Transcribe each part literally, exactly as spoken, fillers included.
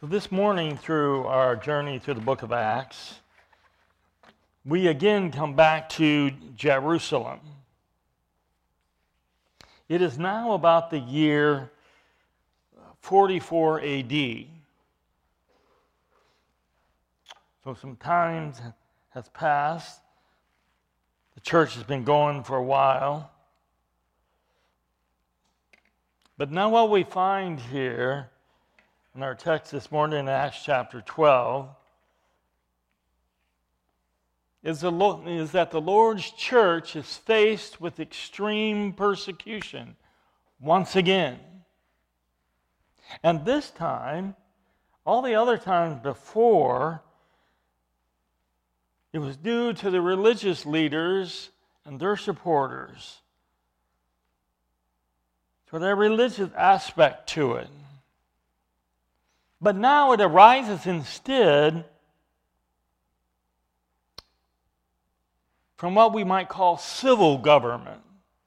So this morning, through our journey through the book of Acts, we again come back to Jerusalem. It is now about the year forty-four A D. So some time has passed. The church has been going for a while. But now what we find here in our text this morning in Acts chapter twelve is, the, is that the Lord's church is faced with extreme persecution once again. And this time, all the other times before, it was due to the religious leaders and their supporters, for their religious aspect to it. But now it arises instead from what we might call civil government.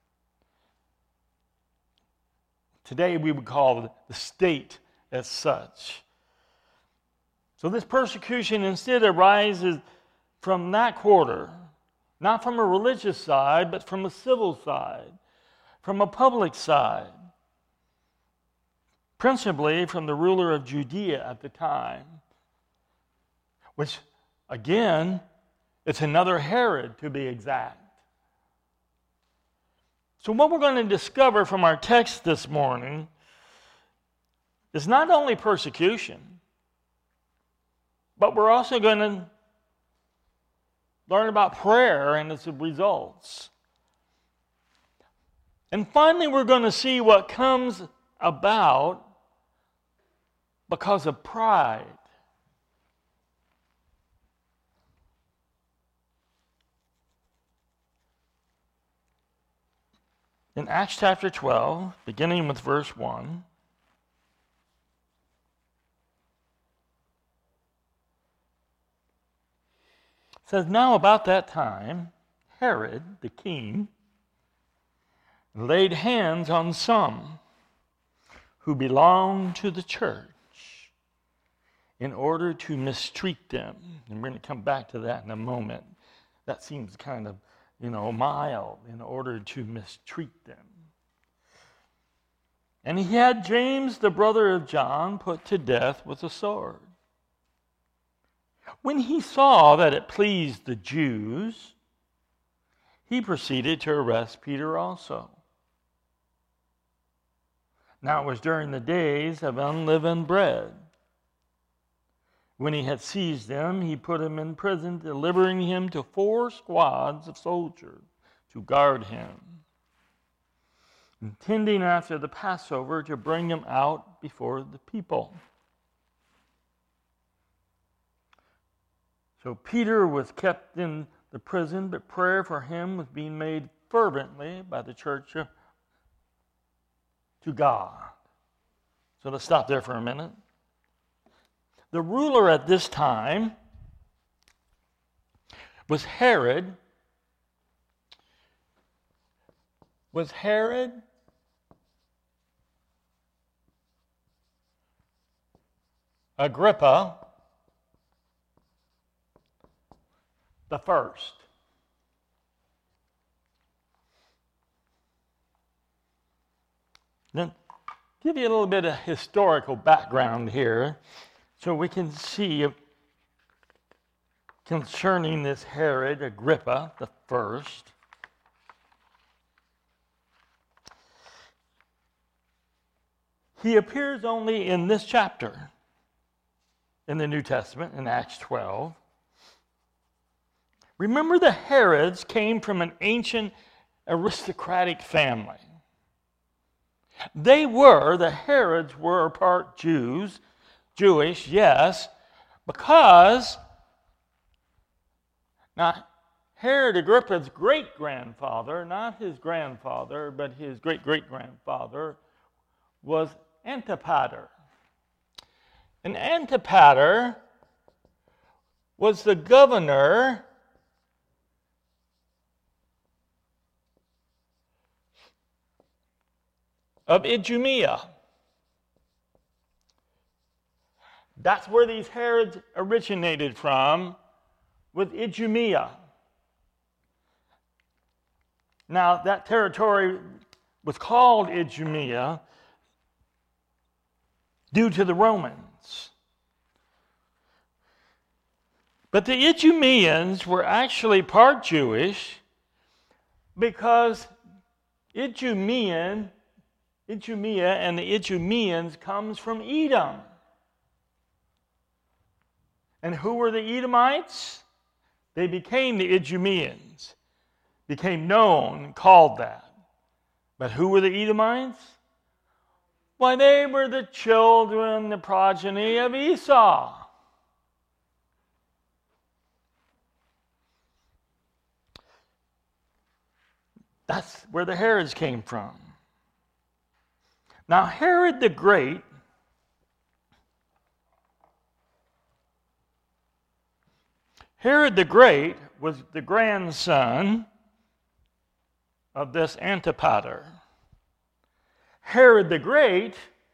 Today we would call the state as such. So this persecution instead arises from that quarter, not from a religious side, but from a civil side, from a public side, principally from the ruler of Judea at the time, which, again, it's another Herod to be exact. So what we're going to discover from our text this morning is not only persecution, but we're also going to learn about prayer and its results. And finally, we're going to see what comes about because of pride. In Acts chapter twelve, beginning with verse one, it says, "Now about that time, Herod the king laid hands on some who belonged to the church in order to mistreat them." And we're going to come back to that in a moment. That seems kind of, you know, mild, in order to mistreat them. And he had James, the brother of John, put to death with a sword. When he saw that it pleased the Jews, he proceeded to arrest Peter also. Now it was during the days of unleavened bread. When he had seized them, he put him in prison, delivering him to four squads of soldiers to guard him, intending after the Passover to bring him out before the people. So Peter was kept in the prison, but prayer for him was being made fervently by the church to God. So let's stop there for a minute. The ruler at this time was Herod. Was Herod Agrippa the first. Then give you a little bit of historical background here so we can see concerning this Herod Agrippa the first. He appears only in this chapter in the New Testament, in Acts twelve. Remember, the Herods came from an ancient aristocratic family. They were, the Herods were part Jews, Jewish, yes, because, now, Herod Agrippa's great-grandfather, not his grandfather, but his great-great-grandfather, was Antipater. And Antipater was the governor of Idumea. That's where these Herods originated from, with Idumea. Now, that territory was called Idumea due to the Romans. But the Idumeans were actually part Jewish because Idumean, Idumea and the Idumeans comes from Edom. And who were the Edomites? They became the Idumeans, became known, called that. But who were the Edomites? Why, they were the children, the progeny of Esau. That's where the Herods came from. Now, Herod the Great Herod the Great was the grandson of this Antipater. Herod the Great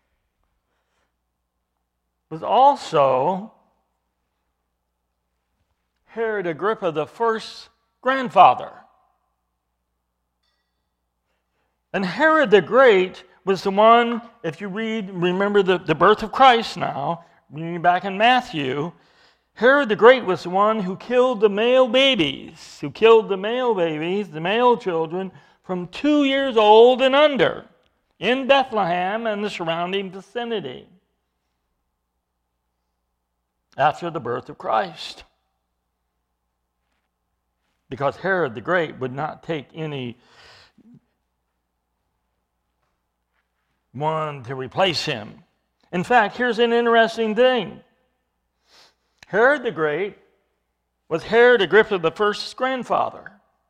was also Herod Agrippa the First's grandfather. And Herod the Great was the one, if you read, remember the, the birth of Christ now, reading back in Matthew, Herod the Great was the one who killed the male babies, who killed the male babies, the male children, from two years old and under, in Bethlehem and the surrounding vicinity, after the birth of Christ. Because Herod the Great would not take any one to replace him. In fact, here's an interesting thing. Herod the Great was Herod Agrippa the First's grandfather.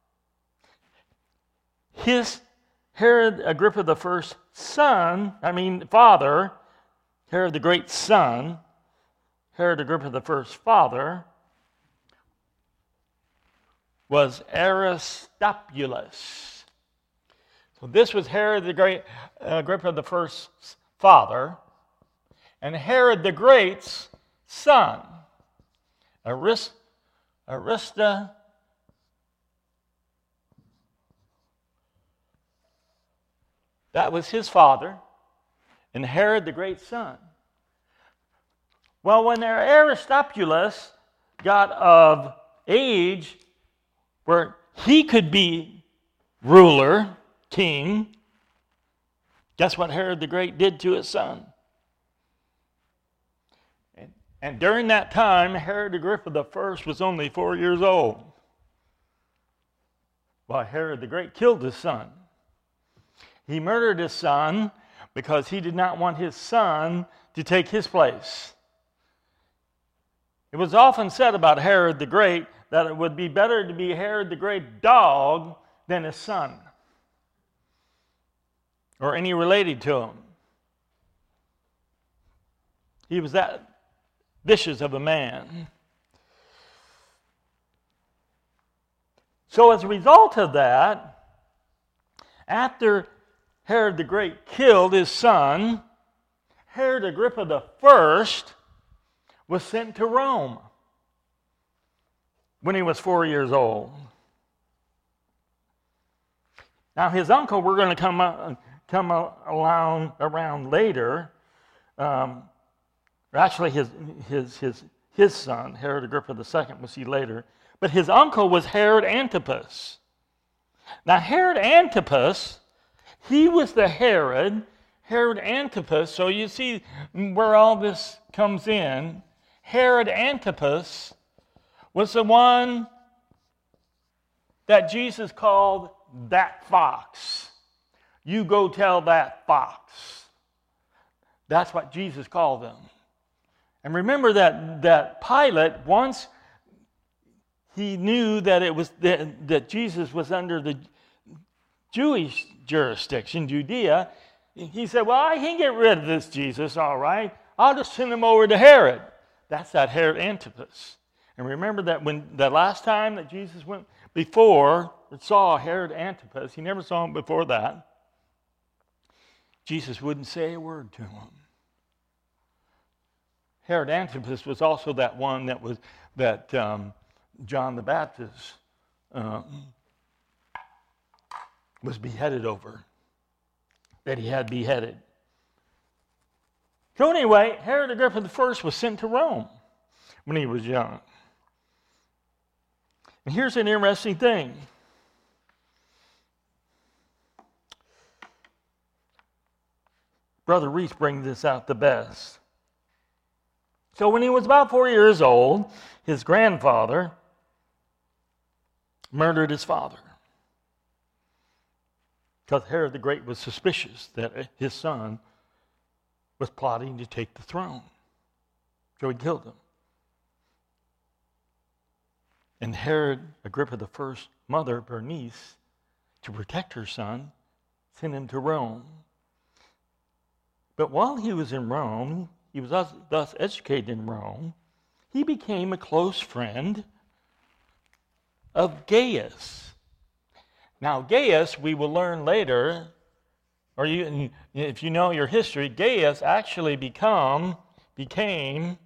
His Herod Agrippa the First's son, I mean father, Herod the Great's son, Herod Agrippa the First's father, was Aristobulus. So this was Herod the Great, Agrippa the First's father, and Herod the Great's son, Arist, Arista, that was his father, and Herod the Great's son. Well, when Aristobulus got of age where he could be ruler, king, guess what Herod the Great did to his son? And, and during that time, Herod Agrippa the First was only four years old, while Herod the Great killed his son. He murdered his son because he did not want his son to take his place. It was often said about Herod the Great that it would be better to be Herod the Great dog than his son, or any related to him. He was that vicious of a man. So as a result of that, after Herod the Great killed his son, Herod Agrippa the First was sent to Rome when he was four years old. Now his uncle, we're going to come up, come along around later. Um, actually, his his his his son, Herod Agrippa the Second, we'll see later. But his uncle was Herod Antipas. Now Herod Antipas, he was the Herod, Herod Antipas. So you see where all this comes in. Herod Antipas was the one that Jesus called that fox. You go tell that fox. That's what Jesus called them. And remember that, that Pilate, once he knew that it was that, that Jesus was under the Jewish jurisdiction, Judea, he said, well, I can get rid of this Jesus, all right. I'll just send him over to Herod. That's that Herod Antipas. And remember that when the last time that Jesus went before, saw Herod Antipas, he never saw him before that, Jesus wouldn't say a word to him. Herod Antipas was also that one that was that um, John the Baptist uh, was beheaded over, that he had beheaded. So anyway, Herod Agrippa the First was sent to Rome when he was young. And here's an interesting thing. Brother Reese brings this out the best. So when he was about four years old, his grandfather murdered his father, because Herod the Great was suspicious that his son was plotting to take the throne. So he killed him. And Herod Agrippa the First's mother, Bernice, to protect her son, sent him to Rome. But while he was in Rome, he was thus, thus educated in Rome, he became a close friend of Gaius. Now, Gaius, we will learn later, or you, if you know your history, Gaius actually become, became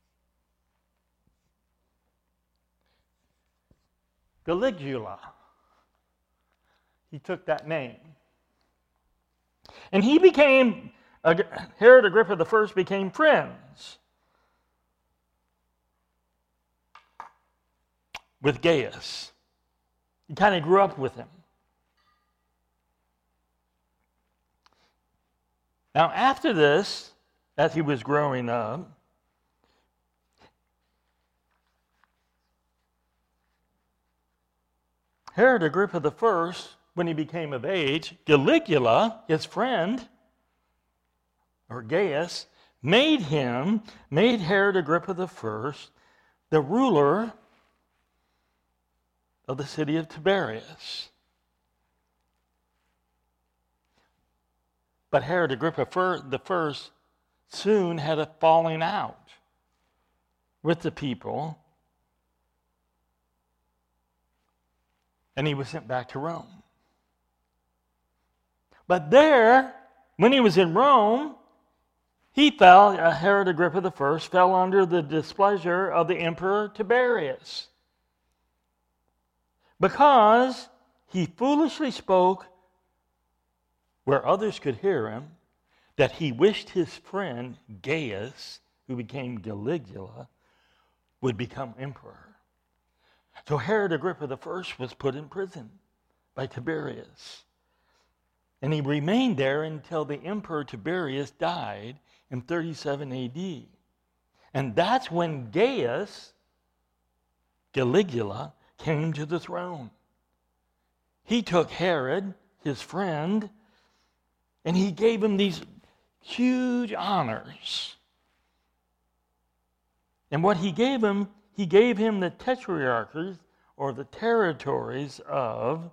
Caligula. He took that name. And he became, Herod Agrippa the First became friends with Gaius. He kind of grew up with him. Now, after this, as he was growing up, Herod Agrippa the First, when he became of age, Caligula, his friend, or Gaius, made him, made Herod Agrippa the First the ruler of the city of Tiberias. But Herod Agrippa the First soon had a falling out with the people, and he was sent back to Rome. But there, when he was in Rome, he fell, uh, Herod Agrippa the First fell under the displeasure of the emperor Tiberius, because he foolishly spoke where others could hear him, that he wished his friend Gaius, who became Caligula, would become emperor. So Herod Agrippa the First was put in prison by Tiberius. And he remained there until the emperor Tiberius died in thirty-seven A D. And that's when Gaius, Caligula, came to the throne. He took Herod, his friend, and he gave him these huge honors. And what he gave him, he gave him the tetrarchies, or the territories of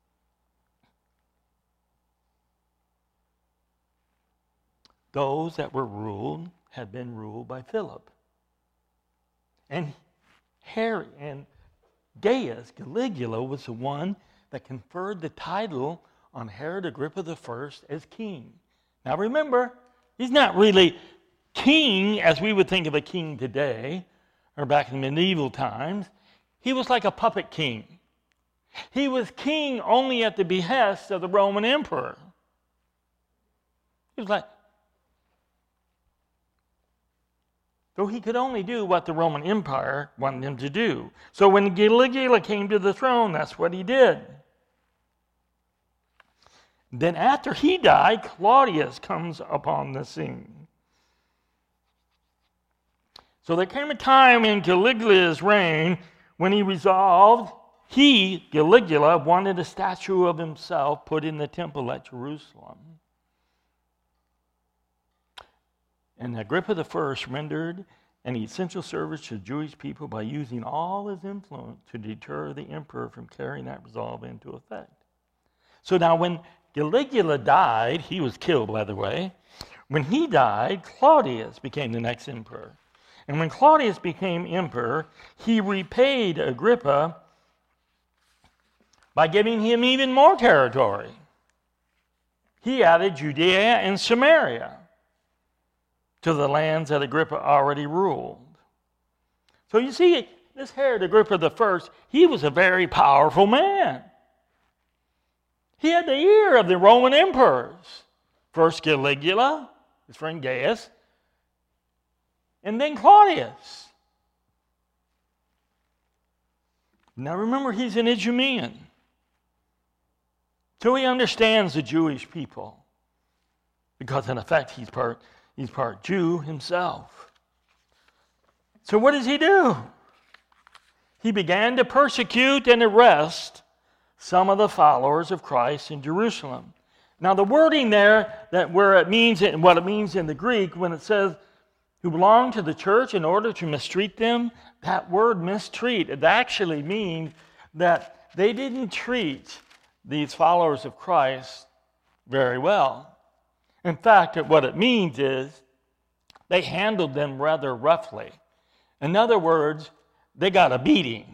those that were ruled, had been ruled by Philip. And Herod and Gaius, Caligula, was the one that conferred the title on Herod Agrippa the First as king. Now remember, he's not really king as we would think of a king today, or back in medieval times. He was like a puppet king. He was king only at the behest of the Roman emperor. He was like, so he could only do what the Roman Empire wanted him to do. So when Caligula came to the throne, that's what he did. Then after he died, Claudius comes upon the scene. So there came a time in Caligula's reign when he resolved, he, Caligula, wanted a statue of himself put in the temple at Jerusalem. And Agrippa the First rendered an essential service to the Jewish people by using all his influence to deter the emperor from carrying that resolve into effect. So now when Caligula died, he was killed, by the way. When he died, Claudius became the next emperor. And when Claudius became emperor, he repaid Agrippa by giving him even more territory. He added Judea and Samaria. to the lands that Agrippa already ruled. So you see, this Herod Agrippa the First, he was a very powerful man. He had the ear of the Roman emperors. First Caligula, his friend Gaius, and then Claudius. Now remember, he's an Idumean. So he understands the Jewish people. Because in effect, he's part, he's part Jew himself. So what does he do? He began to persecute and arrest some of the followers of Christ in Jerusalem. Now the wording there, that where it means and what it means in the Greek, when it says who belong to the church in order to mistreat them, that word mistreat, it actually means that they didn't treat these followers of Christ very well. In fact, what it means is they handled them rather roughly. In other words, they got a beating.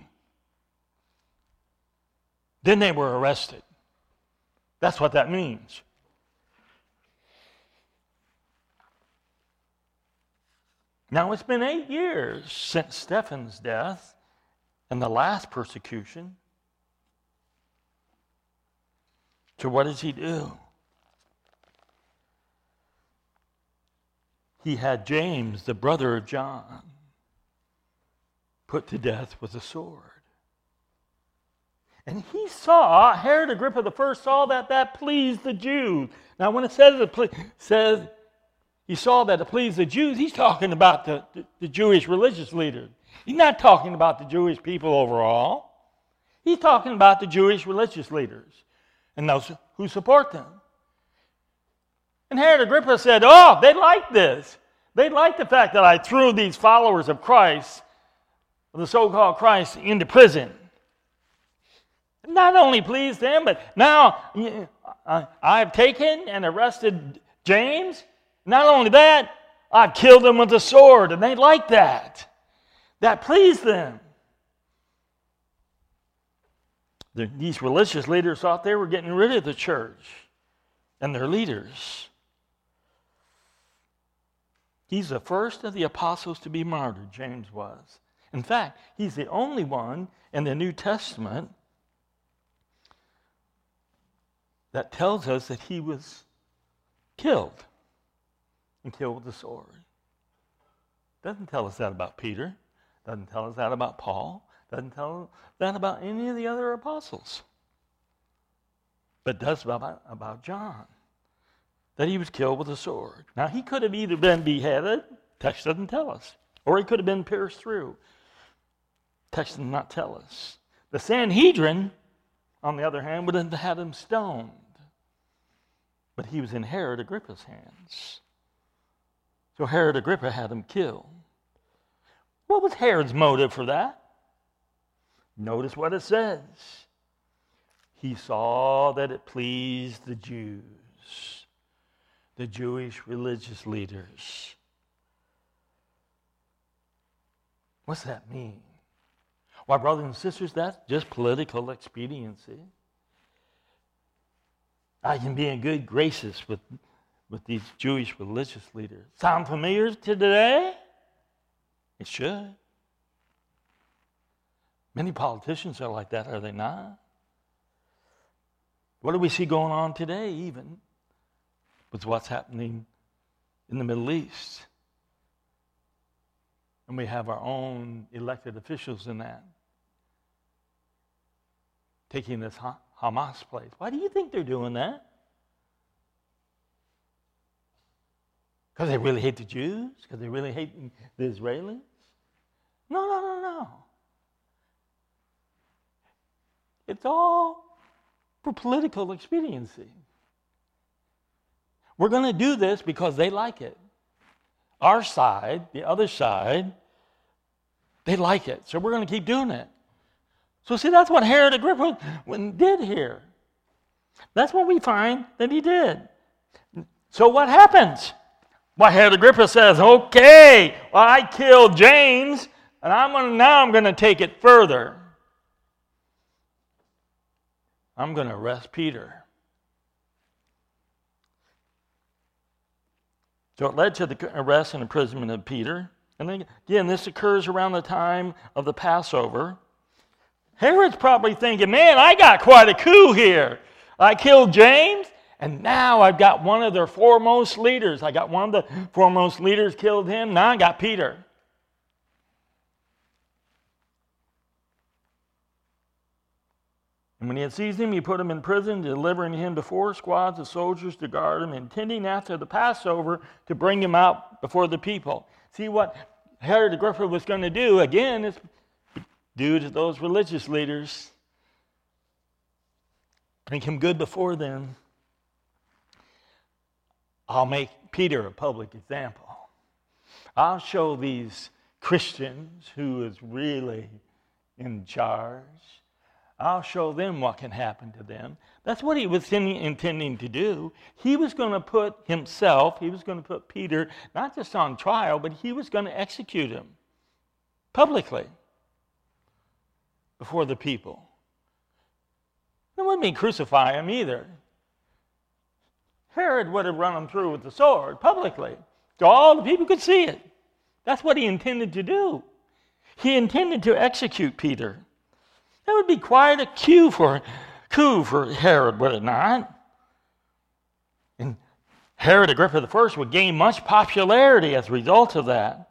Then they were arrested. That's what that means. Now, it's been eight years since Stephen's death and the last persecution. So what does he do? He had James, the brother of John, put to death with a sword. And he saw, Herod Agrippa the First saw that that pleased the Jews. Now when it says, it ple- says he saw that it pleased the Jews, he's talking about the, the, the Jewish religious leaders. He's not talking about the Jewish people overall. He's talking about the Jewish religious leaders and those who support them. And Herod Agrippa said, oh, they like this. They like the fact that I threw these followers of Christ, the so-called Christ, into prison. Not only pleased them, but now I've taken and arrested James. Not only that, I've killed him with a sword, and they like that. That pleased them. These religious leaders thought they were getting rid of the church and their leaders. He's the first of the apostles to be martyred, James was. In fact, he's the only one in the New Testament that tells us that he was killed and killed with a sword. Doesn't tell us that about Peter. Doesn't tell us that about Paul. Doesn't tell us that about any of the other apostles. But does about, about John. That he was killed with a sword. Now he could have either been beheaded, text doesn't tell us, or he could have been pierced through. Text does not tell us. The Sanhedrin, on the other hand, would have had him stoned. But he was in Herod Agrippa's hands. So Herod Agrippa had him killed. What was Herod's motive for that? Notice what it says. He saw that it pleased the Jews, the Jewish religious leaders. What's that mean? Why, brothers and sisters, that's just political expediency. I can be in good graces with, with these Jewish religious leaders. Sound familiar to today? It should. Many politicians are like that, are they not? What do we see going on today, even with what's happening in the Middle East? And we have our own elected officials in that, taking this Hamas place. Why do you think they're doing that? Because they really hate the Jews? Because they really hate the Israelis? No, no, no, no. It's all for political expediency. We're going to do this because they like it. Our side, the other side, they like it. So we're going to keep doing it. So see, that's what Herod Agrippa did here. That's what we find that he did. So what happens? Well, Herod Agrippa says, okay, well, I killed James, and I'm gonna, now I'm going to take it further. I'm going to arrest Peter. So it led to the arrest and imprisonment of Peter. And then, again, this occurs around the time of the Passover. Herod's probably thinking, man, I got quite a coup here. I killed James, and now I've got one of their foremost leaders. I got one of the foremost leaders killed him. Now I got Peter. And when he had seized him, he put him in prison, delivering him to four squads of soldiers to guard him, intending after the Passover to bring him out before the people. See what Herod Agrippa was going to do, again, is due to those religious leaders. Make him good before them. I'll make Peter a public example. I'll show these Christians who is really in charge. I'll show them what can happen to them. That's what he was intending to do. He was going to put himself, he was going to put Peter, not just on trial, but he was going to execute him publicly before the people. It wouldn't mean crucify him either. Herod would have run him through with the sword publicly, so all the people could see it. That's what he intended to do. He intended to execute Peter. That would be quite a coup for, coup for Herod, would it not? And Herod Agrippa the First would gain much popularity as a result of that.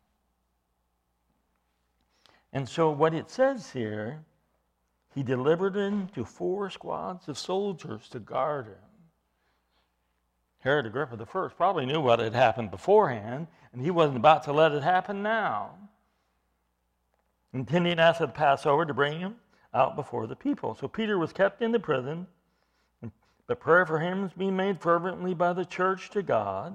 And so what it says here, he delivered him to four squads of soldiers to guard him. Herod Agrippa the First probably knew what had happened beforehand, and he wasn't about to let it happen now. Intending after the Passover to bring him out before the people. So Peter was kept in the prison, but prayer for him was being made fervently by the church to God.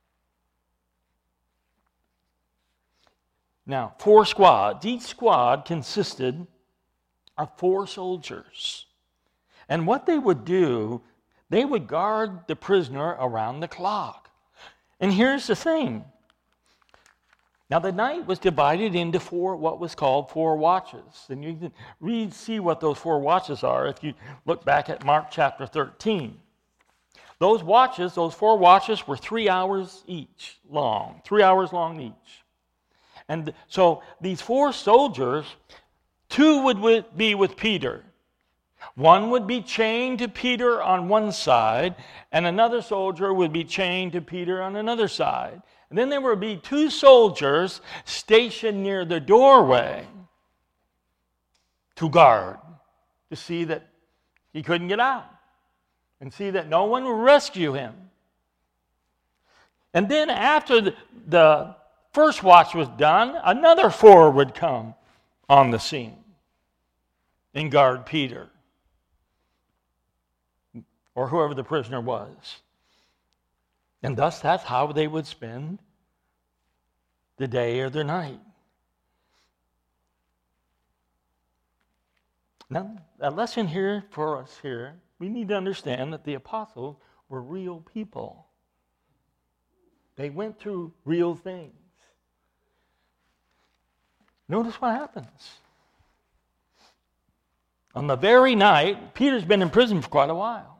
Now, four squads. Each squad consisted of four soldiers. And what they would do, they would guard the prisoner around the clock. And here's the thing. Now, the night was divided into four, what was called four watches. And you can read, see what those four watches are if you look back at Mark chapter thirteen. Those watches, those four watches were three hours each long, three hours long each. And so these four soldiers, two would be with Peter. One would be chained to Peter on one side, and another soldier would be chained to Peter on another side. And then there would be two soldiers stationed near the doorway to guard, to see that he couldn't get out, and see that no one would rescue him. And then after the, the first watch was done, another four would come on the scene and guard Peter, or whoever the prisoner was. And thus, that's how they would spend the day or the night. Now, a lesson here for us here, we need to understand that the apostles were real people. They went through real things. Notice what happens. On the very night, Peter's been in prison for quite a while.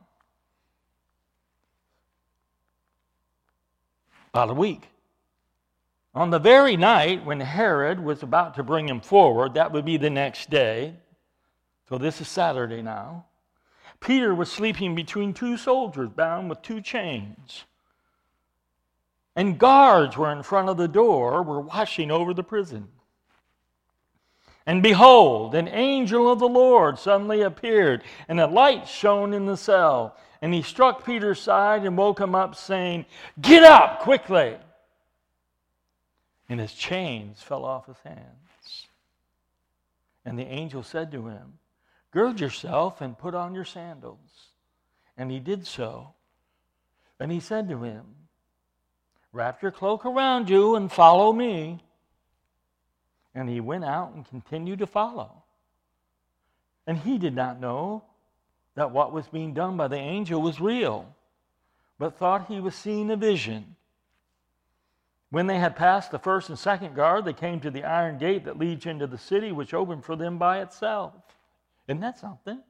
About a week. On the very night when Herod was about to bring him forward, that would be the next day, so this is Saturday now, Peter was sleeping between two soldiers bound with two chains. And guards were in front of the door, were watching over the prison. And behold, an angel of the Lord suddenly appeared, and a light shone in the cell. And he struck Peter's side and woke him up, saying, "Get up quickly!" And his chains fell off his hands. And the angel said to him, "Gird yourself and put on your sandals." And he did so. And he said to him, "Wrap your cloak around you and follow me." And he went out and continued to follow. And he did not know that what was being done by the angel was real, but thought he was seeing a vision. When they had passed the first and second guard, they came to the iron gate that leads into the city, which opened for them by itself. Isn't that something?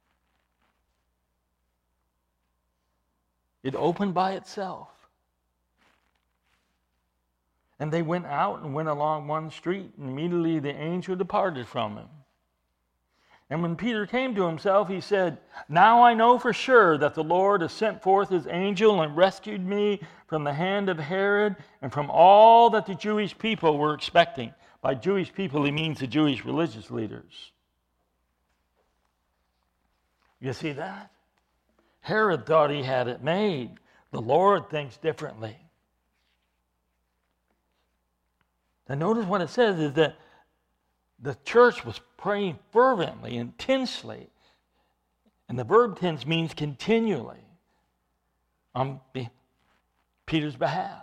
It opened by itself. And they went out and went along one street, and immediately the angel departed from him. And when Peter came to himself, he said, "Now I know for sure that the Lord has sent forth his angel and rescued me from the hand of Herod and from all that the Jewish people were expecting." By Jewish people, he means the Jewish religious leaders. You see that? Herod thought he had it made. The Lord thinks differently. Now notice what it says is that the church was praying fervently, intensely. And the verb tense means continually on Peter's behalf.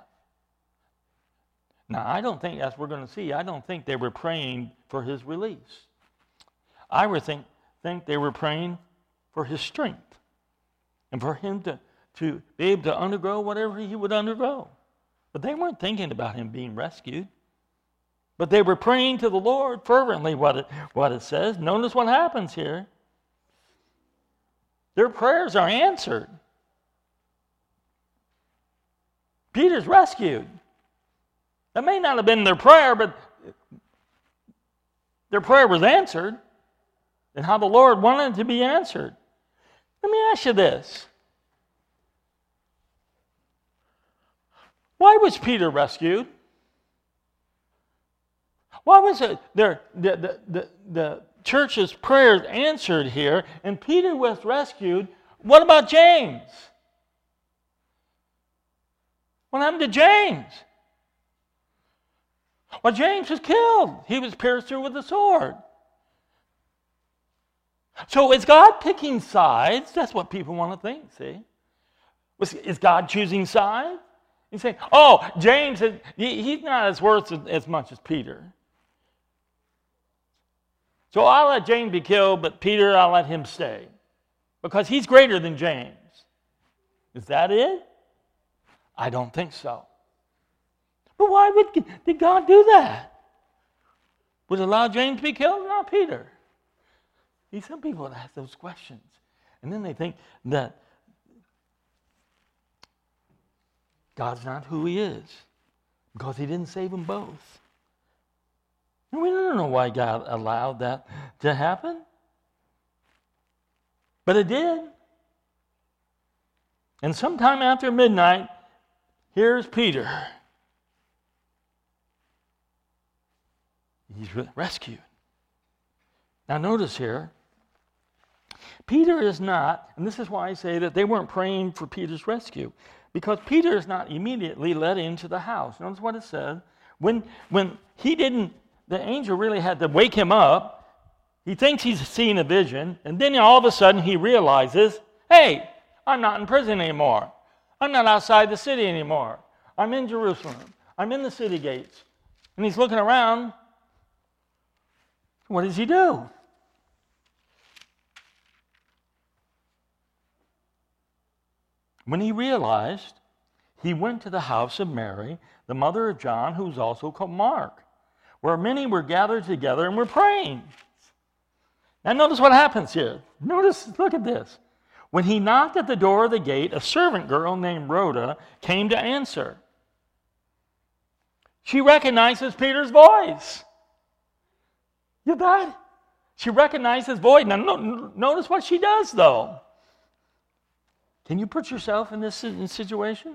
Now, I don't think, as we're going to see, I don't think they were praying for his release. I would think, think they were praying for his strength and for him to, to be able to undergo whatever he would undergo. But they weren't thinking about him being rescued. But they were praying to the Lord fervently, what it, what it says. Notice what happens here. Their prayers are answered. Peter's rescued. That may not have been their prayer, but their prayer was answered, and how the Lord wanted it to be answered. Let me ask you this. Why was Peter rescued? Why was it their, the, the, the, the church's prayers answered here, and Peter was rescued? What about James? What happened to James? Well, James was killed. He was pierced through with a sword. So is God picking sides? That's what people want to think, see? Is God choosing sides? He's saying, oh, James, is, he, he's not as worth as, as much as Peter. So I'll let James be killed, but Peter, I'll let him stay. Because he's greater than James. Is that it? I don't think so. But why would did God do that? Would allow James to be killed, not Peter? See, some people would ask those questions. And then they think that God's not who he is because he didn't save them both. And we don't know why God allowed that to happen. But it did. And sometime after midnight, here's Peter. He's rescued. Now notice here, Peter is not, and this is why I say that they weren't praying for Peter's rescue, because Peter is not immediately led into the house. Notice what it says. When, when he didn't, the angel really had to wake him up. He thinks he's seeing a vision, and then all of a sudden he realizes, hey, I'm not in prison anymore. I'm not outside the city anymore. I'm in Jerusalem. I'm in the city gates. And he's looking around. What does he do? When he realized, he went to the house of Mary, the mother of John, who was also called Mark, where many were gathered together and were praying. Now notice what happens here. Notice, look at this. When he knocked at the door of the gate, a servant girl named Rhoda came to answer. She recognizes Peter's voice. You bet. She recognizes his voice. Now no, notice what she does, though. Can you put yourself in this situation?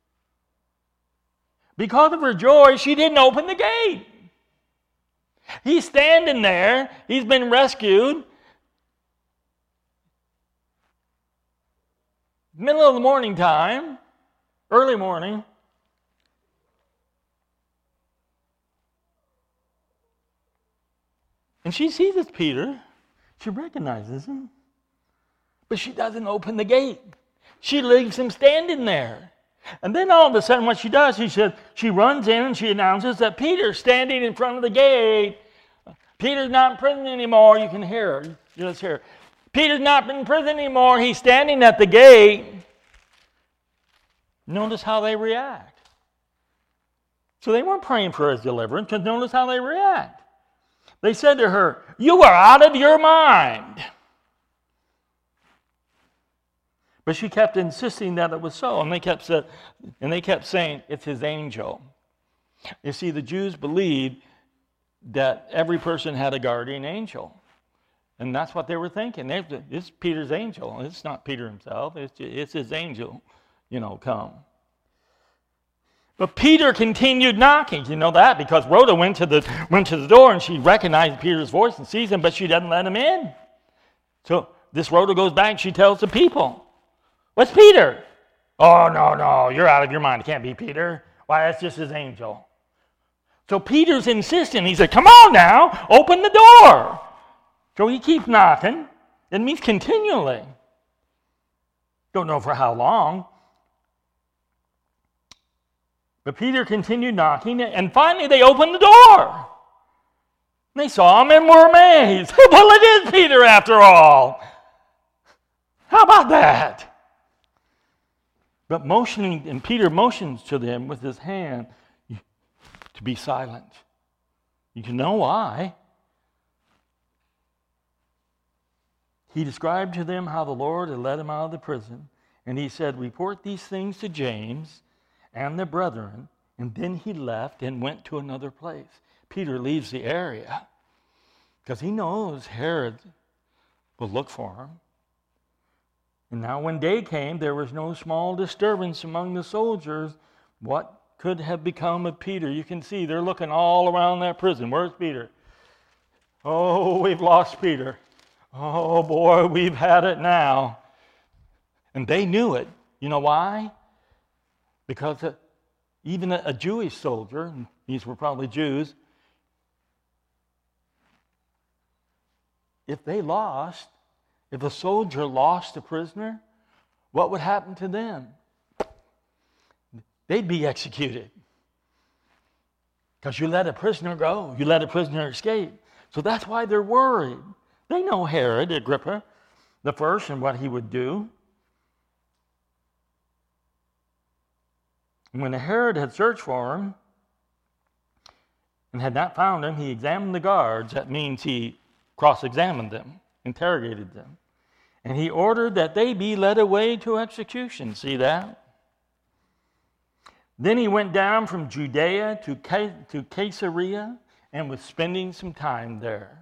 Because of her joy, she didn't open the gate. He's standing there. He's been rescued. Middle of the morning time, early morning. And she sees it's Peter. She recognizes him. But she doesn't open the gate. She leaves him standing there. And then all of a sudden what she does, she says, she runs in and she announces that Peter's standing in front of the gate. Peter's not in prison anymore. You can hear her. You just hear her. Peter's not in prison anymore. He's standing at the gate. Notice how they react. So they weren't praying for his deliverance, but notice how they react. They said to her, "You are out of your mind." But she kept insisting that it was so, and they kept said, and they kept saying, "It's his angel." You see, the Jews believed that every person had a guardian angel. And that's what they were thinking. They, it's Peter's angel. It's not Peter himself. It's, it's his angel, you know, come. But Peter continued knocking. You know that because Rhoda went to the went to the door and she recognized Peter's voice and sees him, but she doesn't let him in. So this Rhoda goes back and she tells the people, "What's Peter?" "Oh, no, no, you're out of your mind. It can't be Peter. Why, that's just his angel." So Peter's insisting. He said, "Come on now, open the door." So he keeps knocking. It means continually. Don't know for how long. But Peter continued knocking, and finally they opened the door. They saw him and were amazed. Well, it is Peter after all. How about that? But motioning, and Peter motions to them with his hand to be silent. You can know why. He described to them how the Lord had led him out of the prison, and he said, "Report these things to James and the brethren," and then he left and went to another place. Peter leaves the area because he knows Herod will look for him. And now when day came, there was no small disturbance among the soldiers. What could have become of Peter? You can see they're looking all around that prison. Where's Peter? Oh, we've lost Peter. Oh boy, we've had it now. And they knew it. You know why? Because even a Jewish soldier, and these were probably Jews, if they lost, if a soldier lost a prisoner, what would happen to them? They'd be executed. Because you let a prisoner go, you let a prisoner escape. So that's why they're worried. They know Herod, Agrippa, the first, and what he would do. When Herod had searched for him and had not found him, he examined the guards. That means he cross-examined them, interrogated them. And he ordered that they be led away to execution. See that? Then he went down from Judea to to Caesarea and was spending some time there.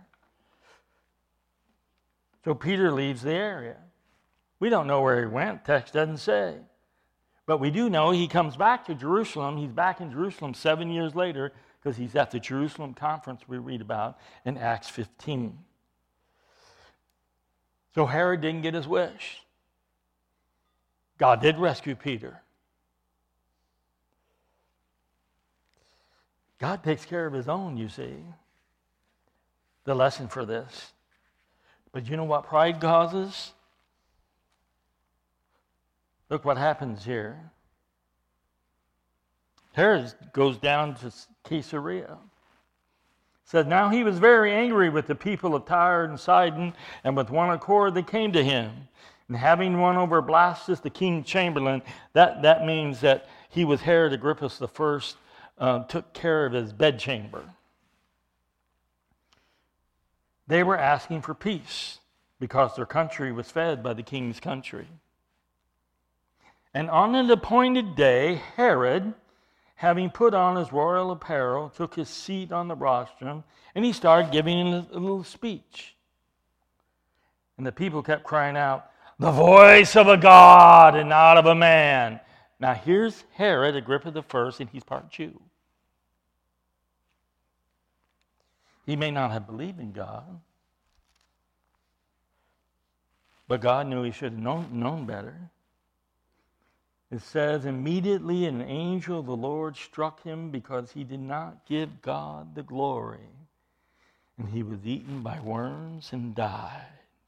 So Peter leaves the area. We don't know where he went. Text doesn't say. But we do know he comes back to Jerusalem. He's back in Jerusalem seven years later because he's at the Jerusalem conference we read about in Acts fifteen. So Herod didn't get his wish. God did rescue Peter. God takes care of his own, you see. The lesson for this. But you know what pride causes? Look what happens here. Herod goes down to Caesarea. It said, now he was very angry with the people of Tyre and Sidon, and with one accord they came to him. And having won over Blastus, the king chamberlain, that, that means that he was Herod Agrippa the first, uh, took care of his bedchamber. They were asking for peace because their country was fed by the king's country. And on an appointed day, Herod, having put on his royal apparel, took his seat on the rostrum, and he started giving a little speech. And the people kept crying out, "The voice of a God and not of a man." Now here's Herod Agrippa the first, and he's part Jew. He may not have believed in God, but God knew he should have known, known better. It says, immediately an angel of the Lord struck him because he did not give God the glory, and he was eaten by worms and died.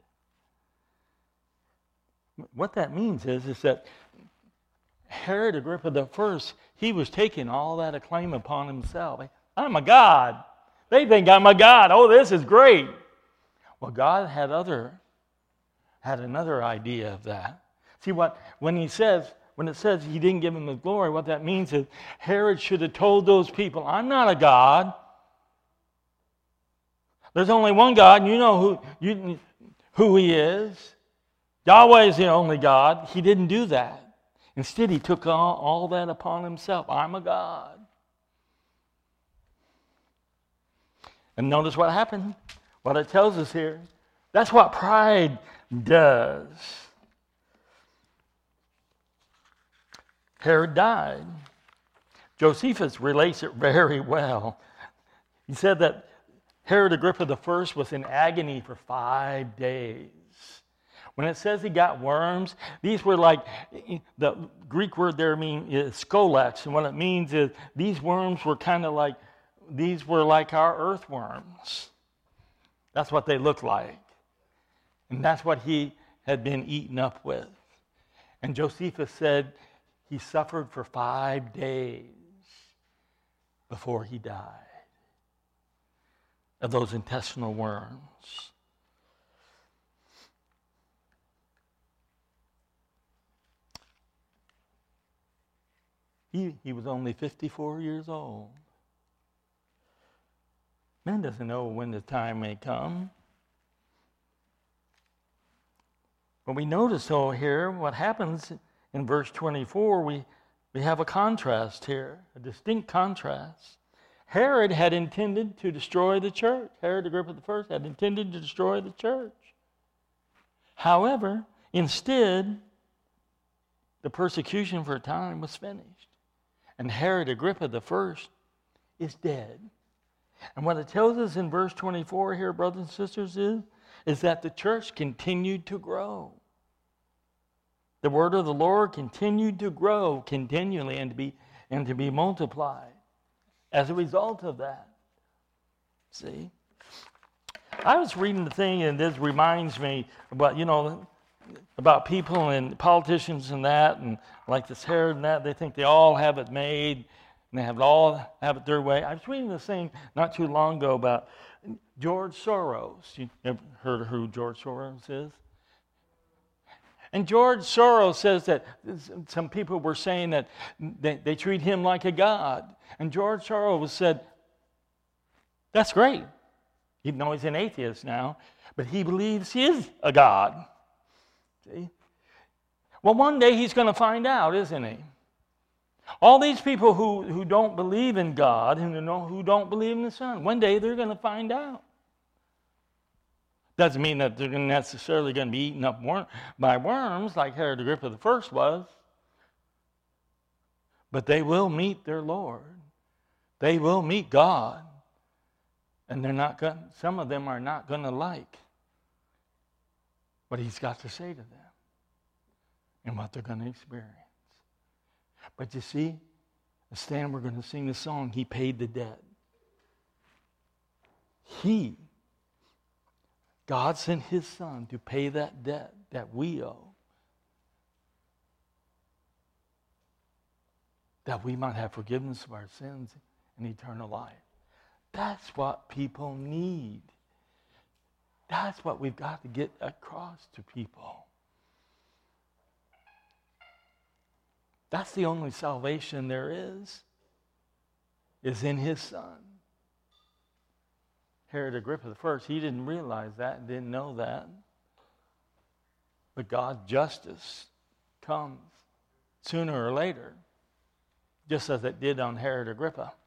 What that means is, is that Herod Agrippa the first, he was taking all that acclaim upon himself. I'm a god. They think I'm a god. Oh, this is great. Well, God had other, had another idea of that. See what, when he says, when it says he didn't give him the glory, what that means is Herod should have told those people, I'm not a god. There's only one God, and you know who, you, who he is. Yahweh is the only God. He didn't do that. Instead, he took all, all that upon himself. I'm a god. And notice what happened, what it tells us here. That's what pride does. Herod died. Josephus relates it very well. He said that Herod Agrippa the First was in agony for five days. When it says he got worms, these were like, the Greek word there means is scolex, and what it means is these worms were kind of like, these were like our earthworms. That's what they looked like. And that's what he had been eaten up with. And Josephus said he suffered for five days before he died of those intestinal worms. He, he was only fifty-four years old. Man doesn't know when the time may come. But we notice, though, here what happens in verse twenty-four, we, we have a contrast here, a distinct contrast. Herod had intended to destroy the church. Herod Agrippa the First had intended to destroy the church. However, instead, the persecution for a time was finished. And Herod Agrippa the First is dead. And what it tells us in verse twenty-four here, brothers and sisters, is, is that the church continued to grow. The word of the Lord continued to grow continually and to be, and to be multiplied as a result of that. See? I was reading the thing, and this reminds me about, you know, about people and politicians and that, and like this Herod and that, they think they all have it made, and they have it all have it their way. I was reading this thing not too long ago about George Soros. You ever heard of who George Soros is? And George Soros says that some people were saying that they, they treat him like a god. And George Soros said, that's great. Even though he's an atheist now, but he believes he is a god. See? Well, one day he's going to find out, isn't he? All these people who, who don't believe in God and who don't believe in the Son, one day they're going to find out. Doesn't mean that they're necessarily going to be eaten up wor- by worms like Herod Agrippa the First was. But they will meet their Lord. They will meet God. And they're not going, some of them are not going to like what he's got to say to them and what they're going to experience. But you see, Stan, we're going to sing the song, He Paid the Debt. He, God sent his Son to pay that debt that we owe, that we might have forgiveness of our sins and eternal life. That's what people need. That's what we've got to get across to people. That's the only salvation there is, is in his Son. Herod Agrippa the First, he didn't realize that and didn't know that. But God's justice comes sooner or later, just as it did on Herod Agrippa.